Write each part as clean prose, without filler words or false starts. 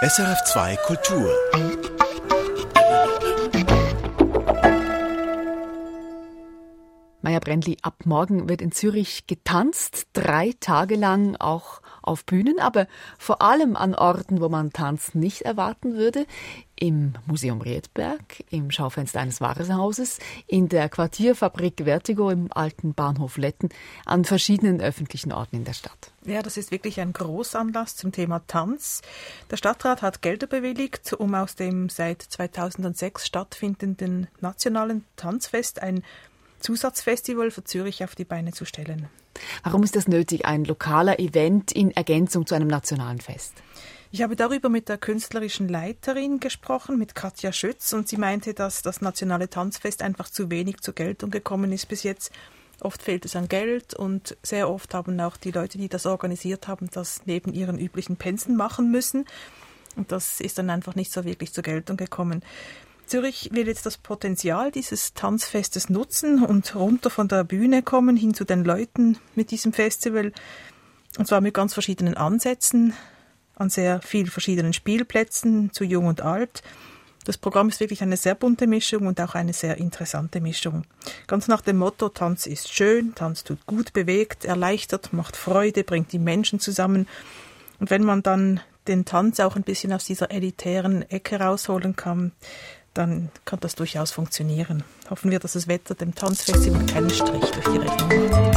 SRF 2 Kultur. Maja Brändli, ab morgen wird in Zürich getanzt, 3 Tage lang auch auf Bühnen, aber vor allem an Orten, wo man Tanz nicht erwarten würde. Im Museum Riedberg, im Schaufenster eines Warenhauses, in der Quartierfabrik Vertigo im alten Bahnhof Letten, an verschiedenen öffentlichen Orten in der Stadt. Ja, das ist wirklich ein Großanlass zum Thema Tanz. Der Stadtrat hat Gelder bewilligt, um aus dem seit 2006 stattfindenden nationalen Tanzfest ein Zusatzfestival für Zürich auf die Beine zu stellen. Warum ist das nötig, ein lokaler Event in Ergänzung zu einem nationalen Fest? Ich habe darüber mit der künstlerischen Leiterin gesprochen, mit Katja Schütz, und sie meinte, dass das nationale Tanzfest einfach zu wenig zur Geltung gekommen ist bis jetzt. Oft fehlt es an Geld und sehr oft haben auch die Leute, die das organisiert haben, das neben ihren üblichen Pensen machen müssen. Und das ist dann einfach nicht so wirklich zur Geltung gekommen. Zürich will jetzt das Potenzial dieses Tanzfestes nutzen und runter von der Bühne kommen, hin zu den Leuten mit diesem Festival. Und zwar mit ganz verschiedenen Ansätzen, an sehr vielen verschiedenen Spielplätzen, zu jung und alt. Das Programm ist wirklich eine sehr bunte Mischung und auch eine sehr interessante Mischung. Ganz nach dem Motto, Tanz ist schön, Tanz tut gut, bewegt, erleichtert, macht Freude, bringt die Menschen zusammen. Und wenn man dann den Tanz auch ein bisschen aus dieser elitären Ecke rausholen kann, dann kann das durchaus funktionieren. Hoffen wir, dass das Wetter dem Tanzfestival keinen Strich durch die Rechnung macht.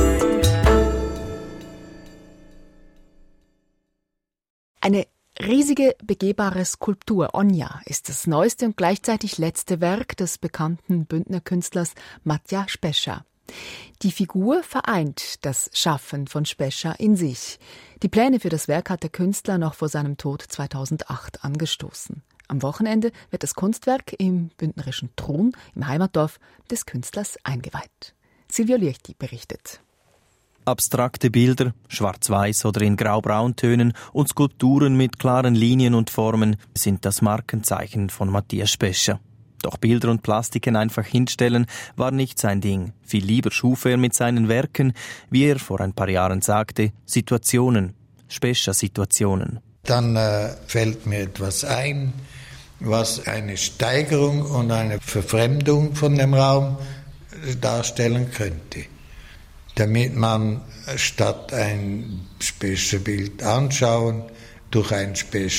Eine riesige begehbare Skulptur, Onja, ist das neueste und gleichzeitig letzte Werk des bekannten Bündner Künstlers Matja Spescha. Die Figur vereint das Schaffen von Spescha in sich. Die Pläne für das Werk hat der Künstler noch vor seinem Tod 2008 angestoßen. Am Wochenende wird das Kunstwerk im bündnerischen Trun, im Heimatdorf des Künstlers, eingeweiht. Silvio Liechti berichtet. Abstrakte Bilder, schwarz-weiß oder in grau-braun-Tönen und Skulpturen mit klaren Linien und Formen sind das Markenzeichen von Matja Spescha. Doch Bilder und Plastiken einfach hinstellen war nicht sein Ding. Viel lieber schuf er mit seinen Werken, wie er vor ein paar Jahren sagte, Situationen, Spescha-Situationen. Dann fällt mir etwas ein, was eine Steigerung und eine Verfremdung von dem Raum darstellen könnte. Damit man statt ein Spescha-Bild anschauen, durch ein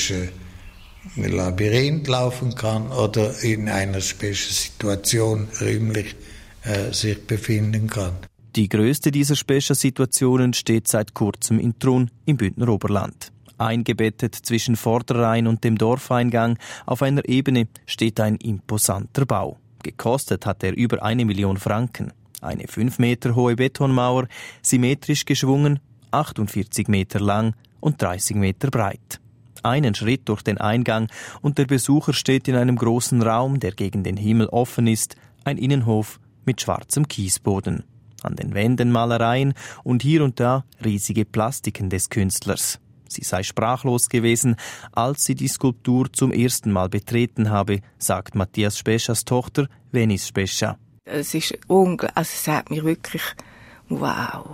Spescha-Labyrinth laufen kann oder in einer Spescha-Situation räumlich sich befinden kann. Die größte dieser Spescha-Situationen steht seit kurzem in Trun im Bündner Oberland. Eingebettet zwischen Vorderrhein und dem Dorfeingang auf einer Ebene steht ein imposanter Bau. Gekostet hat er über 1 Million Franken. Eine 5 Meter hohe Betonmauer, symmetrisch geschwungen, 48 Meter lang und 30 Meter breit. Einen Schritt durch den Eingang und der Besucher steht in einem großen Raum, der gegen den Himmel offen ist, ein Innenhof mit schwarzem Kiesboden. An den Wänden Malereien und hier und da riesige Plastiken des Künstlers. Sie sei sprachlos gewesen, als sie die Skulptur zum ersten Mal betreten habe, sagt Matthias Speschas Tochter Venis Spescha. Es ist unglaublich, also es hat mich wirklich, wow,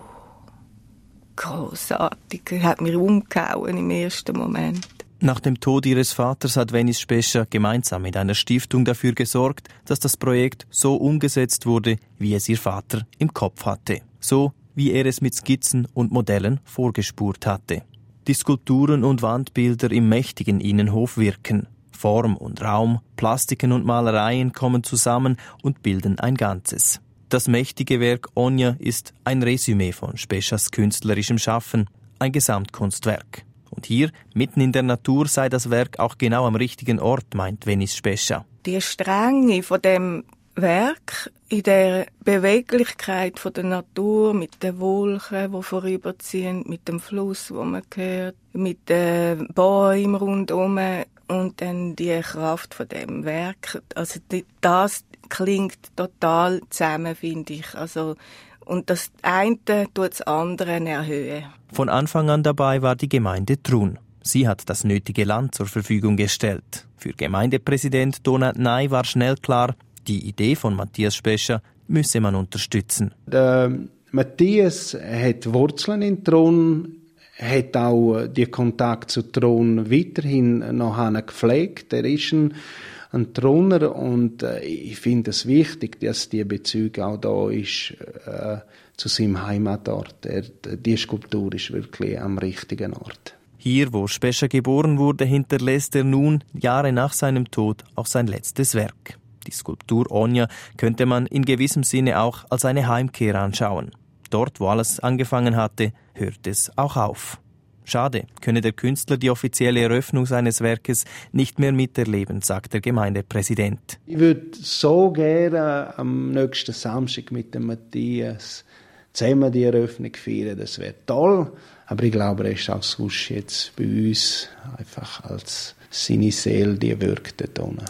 grossartig, es hat mich umgehauen im ersten Moment. Nach dem Tod ihres Vaters hat Venis Spescha gemeinsam mit einer Stiftung dafür gesorgt, dass das Projekt so umgesetzt wurde, wie es ihr Vater im Kopf hatte. So, wie er es mit Skizzen und Modellen vorgespurt hatte. Die Skulpturen und Wandbilder im mächtigen Innenhof wirken. Form und Raum, Plastiken und Malereien kommen zusammen und bilden ein Ganzes. Das mächtige Werk Onja ist ein Resümee von Speschas künstlerischem Schaffen, ein Gesamtkunstwerk. Und hier, mitten in der Natur, sei das Werk auch genau am richtigen Ort, meint Venis Spescha. Die Strenge von dem Werk in der Beweglichkeit von der Natur, mit den Wolken, die vorüberziehen, mit dem Fluss, wo man hört, mit den Bäumen rundherum und dann die Kraft von dem Werk. Also das klingt total zusammen, finde ich. Also, und das eine tut das andere erhöhen. Von Anfang an dabei war die Gemeinde Trun. Sie hat das nötige Land zur Verfügung gestellt. Für Gemeindepräsident Donat Ney war schnell klar, die Idee von Matthias Spescha müsse man unterstützen. Der Matthias hat Wurzeln in Trun. hat auch die Kontakt zu Thron weiterhin noch gepflegt. Er ist ein Throner und ich finde es wichtig, dass die Bezug auch da ist zu seinem Heimatort. Die Skulptur ist wirklich am richtigen Ort. Hier, wo Spescher geboren wurde, hinterlässt er nun, Jahre nach seinem Tod, auch sein letztes Werk. Die Skulptur Onja könnte man in gewissem Sinne auch als eine Heimkehr anschauen. Dort, wo alles angefangen hatte, hört es auch auf. Schade, könne der Künstler die offizielle Eröffnung seines Werkes nicht mehr miterleben, sagt der Gemeindepräsident. Ich würde so gerne am nächsten Samstag mit dem Matthias zusammen die Eröffnung feiern. Das wäre toll. Aber ich glaube, er ist auch sonst jetzt bei uns einfach als seine Seele, die wirkt dort unten.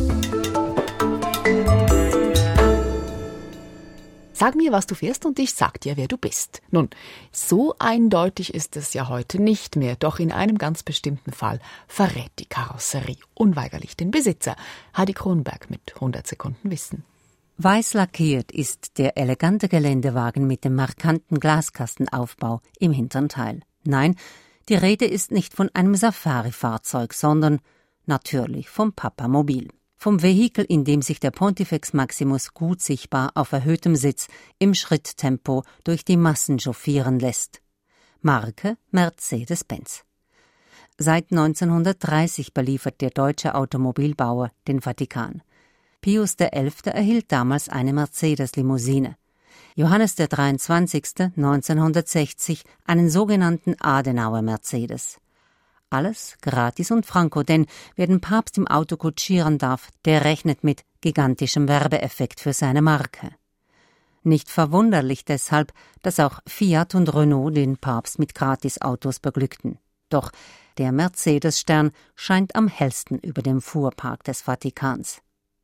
Sag mir, was du fährst und ich sag dir, wer du bist. Nun, so eindeutig ist es ja heute nicht mehr, doch in einem ganz bestimmten Fall verrät die Karosserie unweigerlich den Besitzer. Heidi Kronberg mit 100 Sekunden Wissen. Weiß lackiert ist der elegante Geländewagen mit dem markanten Glaskastenaufbau im hinteren Teil. Nein, die Rede ist nicht von einem Safari-Fahrzeug, sondern natürlich vom Papamobil. Vom Vehikel, in dem sich der Pontifex Maximus gut sichtbar auf erhöhtem Sitz im Schritttempo durch die Massen chauffieren lässt. Marke Mercedes-Benz. Seit 1930 beliefert der deutsche Automobilbauer den Vatikan. Pius XI. Erhielt damals eine Mercedes-Limousine. Johannes der 23. 1960 einen sogenannten Adenauer Mercedes. Alles gratis und franko, denn wer den Papst im Auto kutschieren darf, der rechnet mit gigantischem Werbeeffekt für seine Marke. Nicht verwunderlich deshalb, dass auch Fiat und Renault den Papst mit Gratisautos beglückten. Doch der Mercedes-Stern scheint am hellsten über dem Fuhrpark des Vatikans.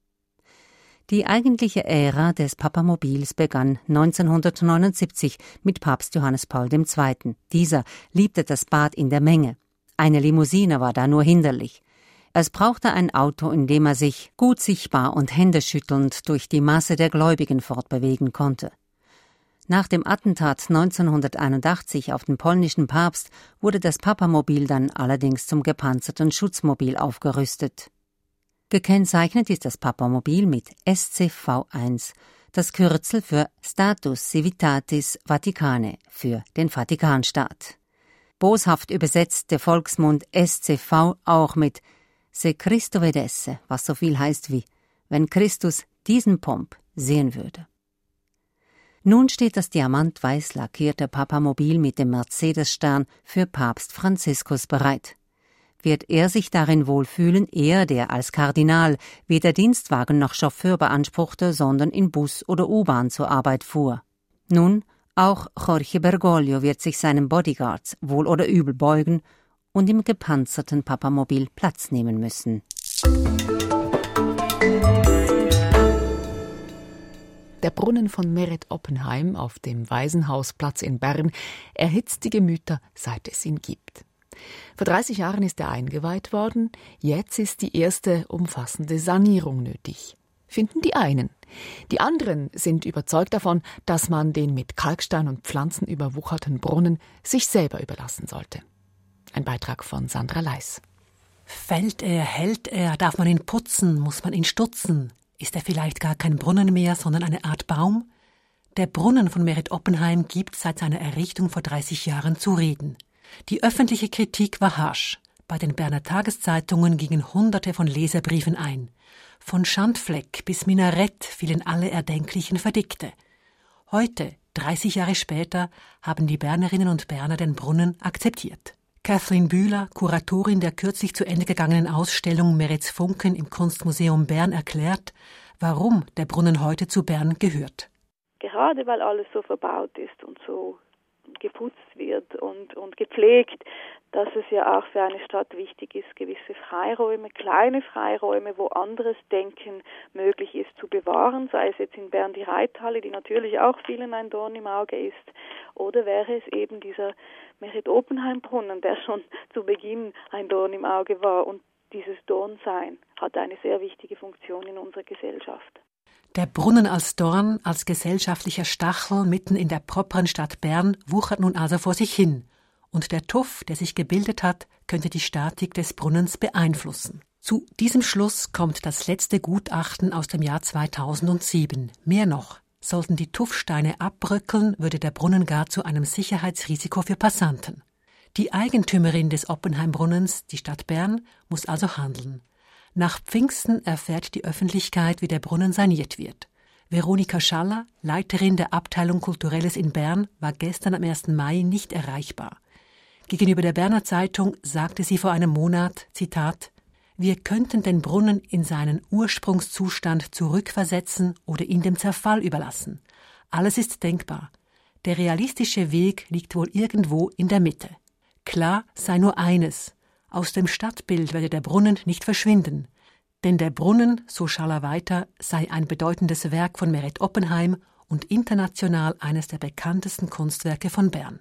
Die eigentliche Ära des Papamobils begann 1979 mit Papst Johannes Paul II. Dieser liebte das Bad in der Menge. Eine Limousine war da nur hinderlich. Es brauchte ein Auto, in dem er sich gut sichtbar und händeschüttelnd durch die Masse der Gläubigen fortbewegen konnte. Nach dem Attentat 1981 auf den polnischen Papst wurde das Papamobil dann allerdings zum gepanzerten Schutzmobil aufgerüstet. Gekennzeichnet ist das Papamobil mit SCV1, das Kürzel für Status Civitatis Vaticanae, für den Vatikanstaat. Boshaft übersetzt der Volksmund SCV auch mit Se Christo vedesse, was so viel heißt wie wenn Christus diesen Pomp sehen würde. Nun steht das diamantweiß lackierte Papamobil mit dem Mercedes-Stern für Papst Franziskus bereit. Wird er sich darin wohlfühlen, er, der als Kardinal weder Dienstwagen noch Chauffeur beanspruchte, sondern in Bus oder U-Bahn zur Arbeit fuhr? Nun, auch Jorge Bergoglio wird sich seinen Bodyguards wohl oder übel beugen und im gepanzerten Papamobil Platz nehmen müssen. Der Brunnen von Meret Oppenheim auf dem Waisenhausplatz in Bern erhitzt die Gemüter, seit es ihn gibt. Vor 30 Jahren ist er eingeweiht worden, jetzt ist die erste umfassende Sanierung nötig. Finden die einen. Die anderen sind überzeugt davon, dass man den mit Kalkstein und Pflanzen überwucherten Brunnen sich selber überlassen sollte. Ein Beitrag von Sandra Leis. Fällt er, hält er, darf man ihn putzen, muss man ihn stutzen? Ist er vielleicht gar kein Brunnen mehr, sondern eine Art Baum? Der Brunnen von Meret Oppenheim gibt seit seiner Errichtung vor 30 Jahren zu reden. Die öffentliche Kritik war harsch. Bei den Berner Tageszeitungen gingen Hunderte von Leserbriefen ein. Von Schandfleck bis Minarett fielen alle erdenklichen Verdikte. Heute, 30 Jahre später, haben die Bernerinnen und Berner den Brunnen akzeptiert. Kathleen Bühler, Kuratorin der kürzlich zu Ende gegangenen Ausstellung Merets Funken im Kunstmuseum Bern, erklärt, warum der Brunnen heute zu Bern gehört. Gerade weil alles so verbaut ist und so geputzt wird und gepflegt, dass es ja auch für eine Stadt wichtig ist, gewisse Freiräume, kleine Freiräume, wo anderes Denken möglich ist, zu bewahren, sei es jetzt in Bern die Reithalle, die natürlich auch vielen ein Dorn im Auge ist, oder wäre es eben dieser Meret Oppenheim Brunnen, der schon zu Beginn ein Dorn im Auge war, und dieses Dornsein hat eine sehr wichtige Funktion in unserer Gesellschaft. Der Brunnen als Dorn, als gesellschaftlicher Stachel mitten in der properen Stadt Bern wuchert nun also vor sich hin. und der Tuff, der sich gebildet hat, könnte die Statik des Brunnens beeinflussen. Zu diesem Schluss kommt das letzte Gutachten aus dem Jahr 2007. Mehr noch, sollten die Tuffsteine abbröckeln, würde der Brunnen gar zu einem Sicherheitsrisiko für Passanten. Die Eigentümerin des Oppenheimbrunnens, die Stadt Bern, muss also handeln. Nach Pfingsten erfährt die Öffentlichkeit, wie der Brunnen saniert wird. Veronika Schaller, Leiterin der Abteilung Kulturelles in Bern, war gestern am 1. Mai nicht erreichbar. Gegenüber der Berner Zeitung sagte sie vor einem Monat, Zitat, wir könnten den Brunnen in seinen Ursprungszustand zurückversetzen oder ihn dem Zerfall überlassen. Alles ist denkbar. Der realistische Weg liegt wohl irgendwo in der Mitte. Klar sei nur eines: Aus dem Stadtbild werde der Brunnen nicht verschwinden. Denn der Brunnen, so Schaller weiter, sei ein bedeutendes Werk von Meret Oppenheim und international eines der bekanntesten Kunstwerke von Bern.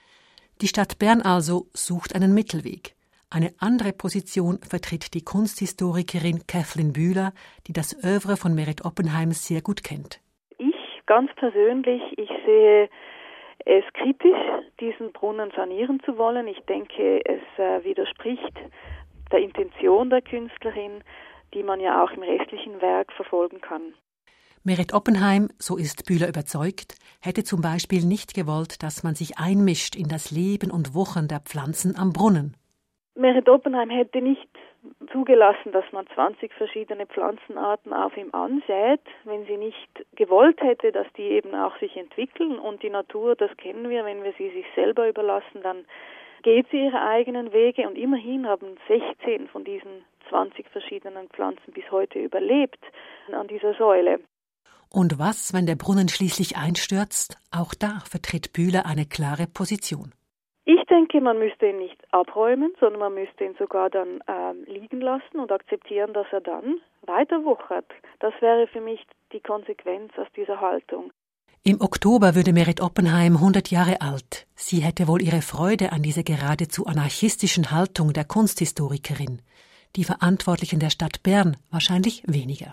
Die Stadt Bern also sucht einen Mittelweg. Eine andere Position vertritt die Kunsthistorikerin Kathleen Bühler, die das Œuvre von Meret Oppenheim sehr gut kennt. Ich ganz persönlich, ich sehe es kritisch, diesen Brunnen sanieren zu wollen. Ich denke, es widerspricht der Intention der Künstlerin, die man ja auch im restlichen Werk verfolgen kann. Meret Oppenheim, so ist Bühler überzeugt, hätte zum Beispiel nicht gewollt, dass man sich einmischt in das Leben und Wuchern der Pflanzen am Brunnen. Meret Oppenheim hätte nicht zugelassen, dass man 20 verschiedene Pflanzenarten auf ihm ansät, wenn sie nicht gewollt hätte, dass die eben auch sich entwickeln. Und die Natur, das kennen wir, wenn wir sie sich selber überlassen, dann geht sie ihre eigenen Wege. Und immerhin haben 16 von diesen 20 verschiedenen Pflanzen bis heute überlebt an dieser Säule. Und was, wenn der Brunnen schließlich einstürzt? Auch da vertritt Bühler eine klare Position. Ich denke, man müsste ihn nicht abräumen, sondern man müsste ihn sogar dann liegen lassen und akzeptieren, dass er dann weiter wuchert. Das wäre für mich die Konsequenz aus dieser Haltung. Im Oktober würde Meret Oppenheim 100 Jahre alt. Sie hätte wohl ihre Freude an dieser geradezu anarchistischen Haltung der Kunsthistorikerin. Die Verantwortlichen der Stadt Bern wahrscheinlich weniger.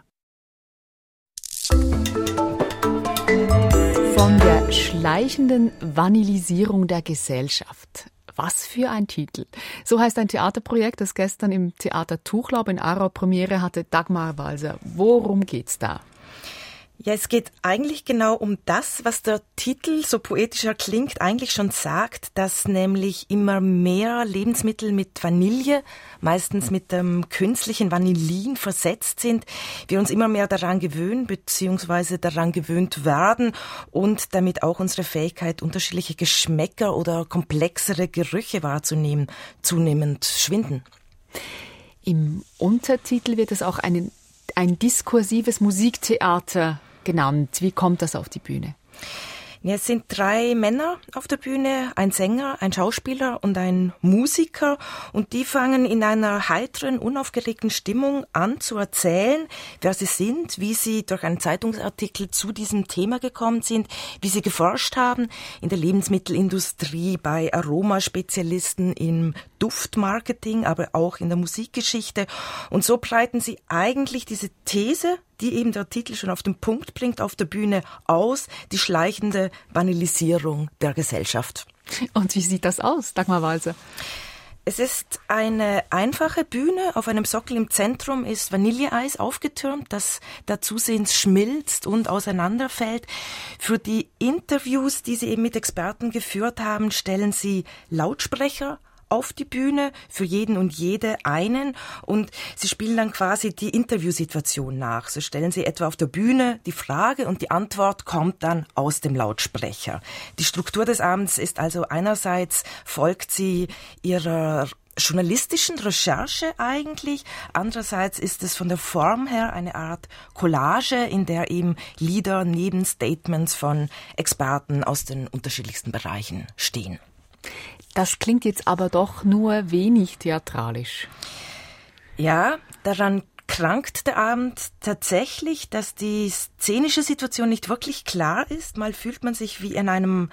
Von der schleichenden Vanillisierung der Gesellschaft. Was für ein Titel. So heißt ein Theaterprojekt, das gestern im Theater Tuchlaub in Aarau Premiere hatte. Dagmar Walser, worum geht's da? Ja, es geht eigentlich genau um das, was der Titel, so poetischer klingt, eigentlich schon sagt, dass nämlich immer mehr Lebensmittel mit Vanille, meistens mit dem künstlichen Vanillin versetzt sind, wir uns immer mehr daran gewöhnen bzw. daran gewöhnt werden und damit auch unsere Fähigkeit, unterschiedliche Geschmäcker oder komplexere Gerüche wahrzunehmen, zunehmend schwinden. Im Untertitel wird es auch ein diskursives Musiktheater genannt. Wie kommt das auf die Bühne? Ja, es sind 3 Männer auf der Bühne, ein Sänger, ein Schauspieler und ein Musiker. Und die fangen in einer heiteren, unaufgeregten Stimmung an zu erzählen, wer sie sind, wie sie durch einen Zeitungsartikel zu diesem Thema gekommen sind, wie sie geforscht haben in der Lebensmittelindustrie, bei Aromaspezialisten, im Duftmarketing, aber auch in der Musikgeschichte. Und so breiten sie eigentlich diese These, die eben der Titel schon auf den Punkt bringt, auf der Bühne aus, die schleichende Vanillisierung der Gesellschaft. Und wie sieht das aus, Dagmar Walser? Es ist eine einfache Bühne. Auf einem Sockel im Zentrum ist Vanilleeis aufgetürmt, das da zusehends schmilzt und auseinanderfällt. Für die Interviews, die sie eben mit Experten geführt haben, stellen sie Lautsprecher auf die Bühne, für jeden und jede einen, und sie spielen dann quasi die Interviewsituation nach. So stellen sie etwa auf der Bühne die Frage und die Antwort kommt dann aus dem Lautsprecher. Die Struktur des Abends ist also einerseits folgt sie ihrer journalistischen Recherche eigentlich. Andererseits ist es von der Form her eine Art Collage, in der eben Lieder neben Statements von Experten aus den unterschiedlichsten Bereichen stehen. Das klingt jetzt aber doch nur wenig theatralisch. Ja, daran krankt der Abend tatsächlich, dass die szenische Situation nicht wirklich klar ist. Mal fühlt man sich wie in einem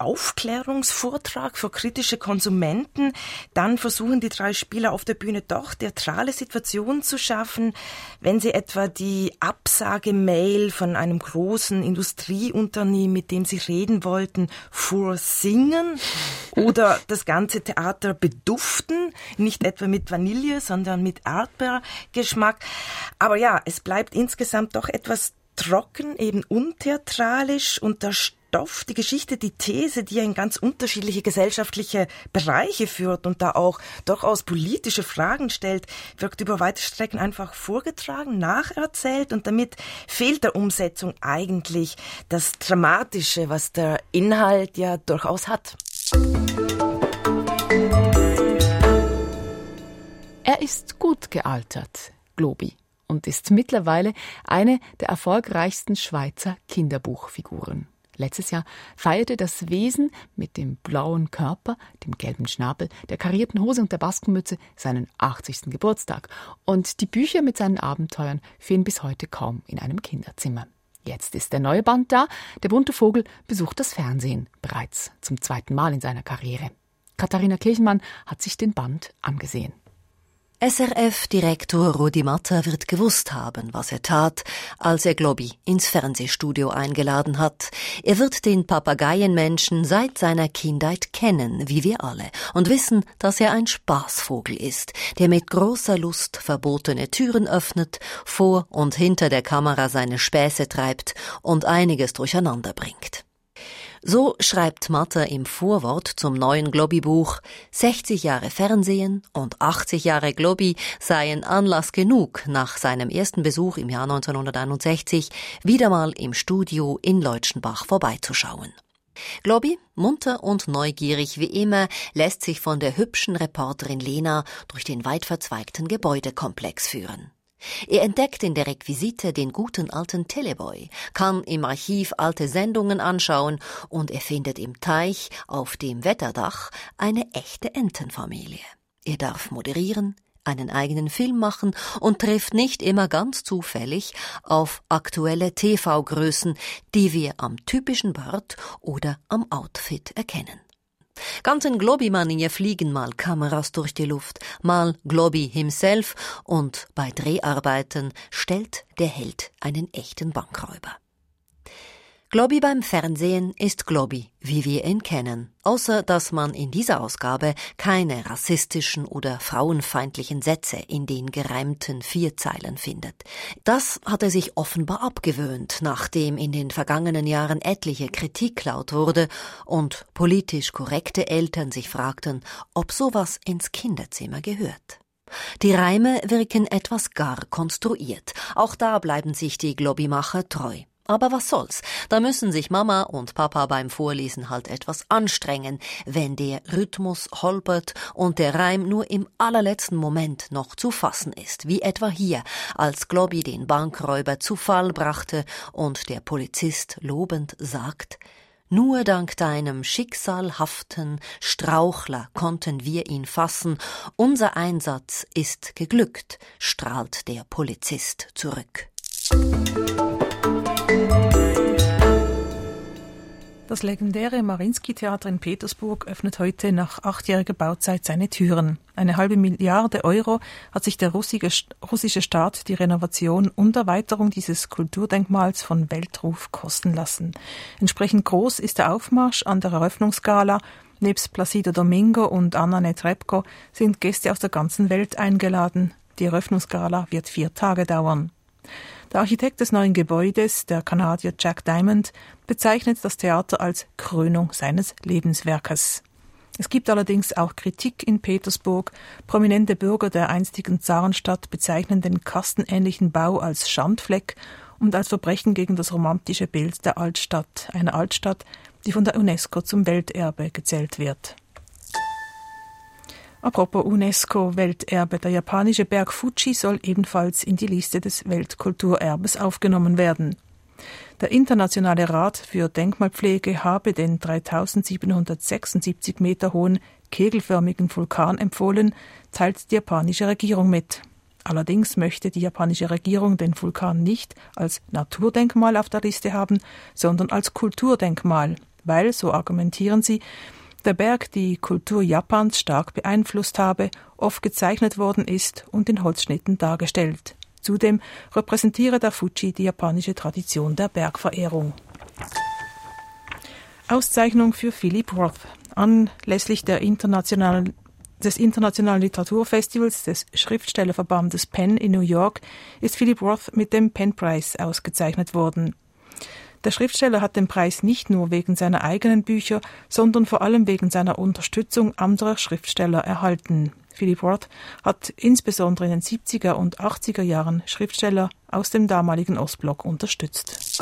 Aufklärungsvortrag für kritische Konsumenten. Dann versuchen die 3 Spieler auf der Bühne doch theatrale Situationen zu schaffen, wenn sie etwa die Absagemail von einem großen Industrieunternehmen, mit dem sie reden wollten, vorsingen oder das ganze Theater beduften, nicht etwa mit Vanille, sondern mit Erdbeergeschmack. Aber ja, es bleibt insgesamt doch etwas trocken, eben untheatralisch, und der Stoff, die Geschichte, die These, die ja in ganz unterschiedliche gesellschaftliche Bereiche führt und da auch durchaus politische Fragen stellt, wirkt über weite Strecken einfach vorgetragen, nacherzählt, und damit fehlt der Umsetzung eigentlich das Dramatische, was der Inhalt ja durchaus hat. Er ist gut gealtert, Globi, und ist mittlerweile eine der erfolgreichsten Schweizer Kinderbuchfiguren. Letztes Jahr feierte das Wesen mit dem blauen Körper, dem gelben Schnabel, der karierten Hose und der Baskenmütze seinen 80. Geburtstag. Und die Bücher mit seinen Abenteuern fehlen bis heute kaum in einem Kinderzimmer. Jetzt ist der neue Band da. Der bunte Vogel besucht das Fernsehen, bereits zum 2. Mal in seiner Karriere. Katharina Kirchmann hat sich den Band angesehen. SRF-Direktor Rudi Matter wird gewusst haben, was er tat, als er Globi ins Fernsehstudio eingeladen hat. Er wird den Papageienmenschen seit seiner Kindheit kennen, wie wir alle, und wissen, dass er ein Spaßvogel ist, der mit großer Lust verbotene Türen öffnet, vor und hinter der Kamera seine Späße treibt und einiges durcheinander bringt. So schreibt Matter im Vorwort zum neuen Globi-Buch, 60 Jahre Fernsehen und 80 Jahre Globi seien Anlass genug, nach seinem ersten Besuch im Jahr 1961 wieder mal im Studio in Leutschenbach vorbeizuschauen. Globi, munter und neugierig wie immer, lässt sich von der hübschen Reporterin Lena durch den weit verzweigten Gebäudekomplex führen. Er entdeckt in der Requisite den guten alten Teleboy, kann im Archiv alte Sendungen anschauen und er findet im Teich auf dem Wetterdach eine echte Entenfamilie. Er darf moderieren, einen eigenen Film machen und trifft nicht immer ganz zufällig auf aktuelle TV-Größen, die wir am typischen Bart oder am Outfit erkennen. Ganz in Globi-Manier fliegen mal Kameras durch die Luft, mal Globi himself, und bei Dreharbeiten stellt der Held einen echten Bankräuber. Globi beim Fernsehen ist Globi, wie wir ihn kennen, außer dass man in dieser Ausgabe keine rassistischen oder frauenfeindlichen Sätze in den gereimten 4 Zeilen findet. Das hat er sich offenbar abgewöhnt, nachdem in den vergangenen Jahren etliche Kritik laut wurde und politisch korrekte Eltern sich fragten, ob sowas ins Kinderzimmer gehört. Die Reime wirken etwas gar konstruiert, auch da bleiben sich die Globi-Macher treu. Aber was soll's, da müssen sich Mama und Papa beim Vorlesen halt etwas anstrengen, wenn der Rhythmus holpert und der Reim nur im allerletzten Moment noch zu fassen ist, wie etwa hier, als Globi den Bankräuber zu Fall brachte und der Polizist lobend sagt: Nur dank deinem schicksalhaften Strauchler konnten wir ihn fassen, unser Einsatz ist geglückt, strahlt der Polizist zurück. Das legendäre Mariinsky-Theater in Petersburg öffnet heute nach 8-jähriger Bauzeit seine Türen. 1,5 Milliarden Euro hat sich der russische Staat die Renovation und Erweiterung dieses Kulturdenkmals von Weltruf kosten lassen. Entsprechend groß ist der Aufmarsch an der Eröffnungsgala. Nebst Placido Domingo und Anna Netrebko sind Gäste aus der ganzen Welt eingeladen. Die Eröffnungsgala wird 4 Tage dauern. Der Architekt des neuen Gebäudes, der Kanadier Jack Diamond, bezeichnet das Theater als Krönung seines Lebenswerkes. Es gibt allerdings auch Kritik in Petersburg. Prominente Bürger der einstigen Zarenstadt bezeichnen den kastenähnlichen Bau als Schandfleck und als Verbrechen gegen das romantische Bild der Altstadt, einer Altstadt, die von der UNESCO zum Welterbe gezählt wird. Apropos UNESCO-Welterbe, der japanische Berg Fuji soll ebenfalls in die Liste des Weltkulturerbes aufgenommen werden. Der Internationale Rat für Denkmalpflege habe den 3776 Meter hohen kegelförmigen Vulkan empfohlen, teilt die japanische Regierung mit. Allerdings möchte die japanische Regierung den Vulkan nicht als Naturdenkmal auf der Liste haben, sondern als Kulturdenkmal. weil, so argumentieren sie, der Berg die Kultur Japans stark beeinflusst habe, oft gezeichnet worden ist und in Holzschnitten dargestellt. Zudem repräsentiere der Fuji die japanische Tradition der Bergverehrung. Auszeichnung für Philip Roth. Anlässlich des Internationalen Literaturfestivals des Schriftstellerverbandes PEN in New York ist Philip Roth mit dem PEN-Preis ausgezeichnet worden. Der Schriftsteller hat den Preis nicht nur wegen seiner eigenen Bücher, sondern vor allem wegen seiner Unterstützung anderer Schriftsteller erhalten. Philip Roth hat insbesondere in den 70er und 80er Jahren Schriftsteller aus dem damaligen Ostblock unterstützt.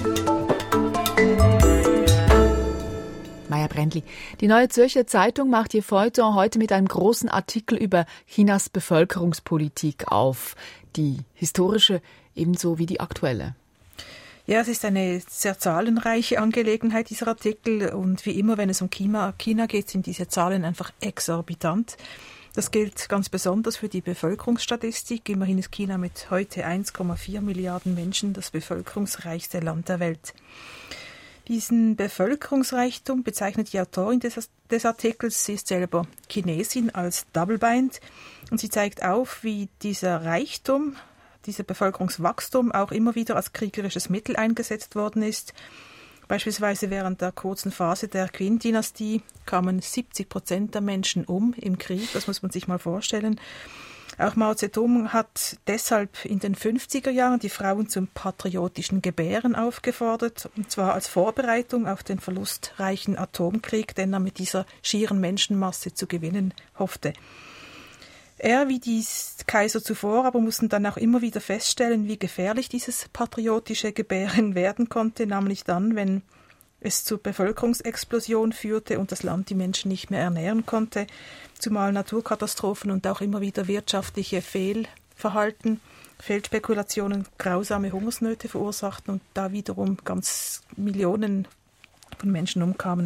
Maja Brändli, die Neue Zürcher Zeitung macht ihr Feuilleton heute mit einem großen Artikel über Chinas Bevölkerungspolitik auf. Die historische ebenso wie die aktuelle. Ja, es ist eine sehr zahlenreiche Angelegenheit, dieser Artikel. Und wie immer, wenn es um China geht, sind diese Zahlen einfach exorbitant. Das gilt ganz besonders für die Bevölkerungsstatistik. Immerhin ist China mit heute 1,4 Milliarden Menschen das bevölkerungsreichste Land der Welt. Diesen Bevölkerungsreichtum bezeichnet die Autorin des Artikels, sie ist selber Chinesin, als Double-Bind. Und sie zeigt auf, wie dieser Reichtum, dieser Bevölkerungswachstum auch immer wieder als kriegerisches Mittel eingesetzt worden ist. Beispielsweise während der kurzen Phase der Qin-Dynastie kamen 70% der Menschen im Krieg. Das muss man sich mal vorstellen. Auch Mao Zedong hat deshalb in den 50er Jahren die Frauen zum patriotischen Gebären aufgefordert, und zwar als Vorbereitung auf den verlustreichen Atomkrieg, den er mit dieser schieren Menschenmasse zu gewinnen hoffte. Er, wie die Kaiser zuvor, aber mussten dann auch immer wieder feststellen, wie gefährlich dieses patriotische Gebären werden konnte, nämlich dann, wenn es zur Bevölkerungsexplosion führte und das Land die Menschen nicht mehr ernähren konnte, zumal Naturkatastrophen und auch immer wieder wirtschaftliche Fehlverhalten, Fehlspekulationen, grausame Hungersnöte verursachten und da wiederum ganz Millionen von Menschen umkamen.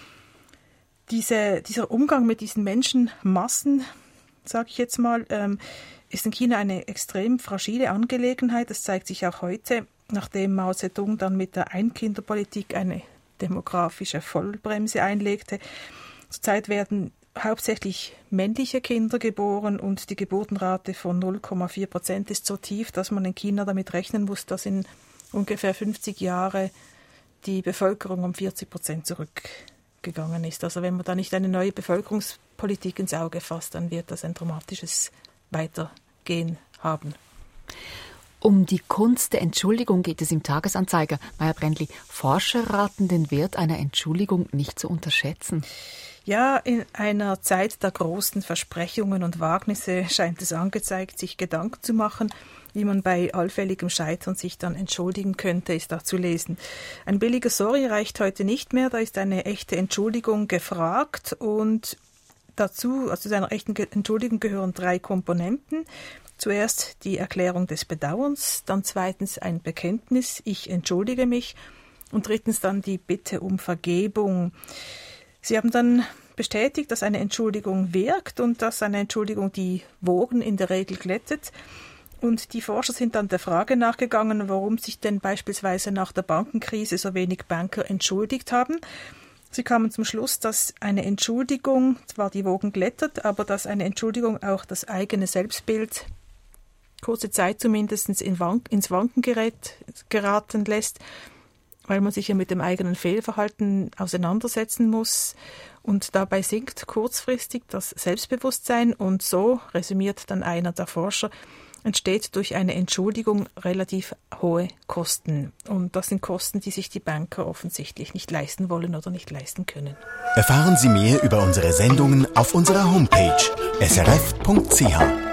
Dieser Umgang mit diesen Menschenmassen, sage ich jetzt mal, ist in China eine extrem fragile Angelegenheit. Das zeigt sich auch heute, nachdem Mao Zedong dann mit der Einkinderpolitik eine demografische Vollbremse einlegte. Zurzeit werden hauptsächlich männliche Kinder geboren und die Geburtenrate von 0,4% ist so tief, dass man in China damit rechnen muss, dass in ungefähr 50 Jahren die Bevölkerung um 40% zurückgegangen ist. Also wenn man da nicht eine neue Bevölkerungspolitik ins Auge fasst, dann wird das ein dramatisches Weitergehen haben. Um die Kunst der Entschuldigung geht es im Tagesanzeiger. Maja Brändli, Forscher raten den Wert einer Entschuldigung nicht zu unterschätzen. Ja, in einer Zeit der großen Versprechungen und Wagnisse scheint es angezeigt, sich Gedanken zu machen, wie man bei allfälligem Scheitern sich dann entschuldigen könnte, ist da zu lesen. Ein billiger Sorry reicht heute nicht mehr, da ist eine echte Entschuldigung gefragt und dazu, also zu einer echten Entschuldigung gehören 3 Komponenten. Zuerst die Erklärung des Bedauerns, dann zweitens ein Bekenntnis, ich entschuldige mich, und drittens dann die Bitte um Vergebung. Sie haben dann bestätigt, dass eine Entschuldigung wirkt und dass eine Entschuldigung die Wogen in der Regel glättet. Und die Forscher sind dann der Frage nachgegangen, warum sich denn beispielsweise nach der Bankenkrise so wenig Banker entschuldigt haben. Sie kamen zum Schluss, dass eine Entschuldigung zwar die Wogen glättet, aber dass eine Entschuldigung auch das eigene Selbstbild kurze Zeit zumindest ins Wanken geraten lässt, weil man sich ja mit dem eigenen Fehlverhalten auseinandersetzen muss. Und dabei sinkt kurzfristig das Selbstbewusstsein und so, resümiert dann einer der Forscher, entsteht durch eine Entschuldigung relativ hohe Kosten. Und das sind Kosten, die sich die Banker offensichtlich nicht leisten wollen oder nicht leisten können. Erfahren Sie mehr über unsere Sendungen auf unserer Homepage srf.ch.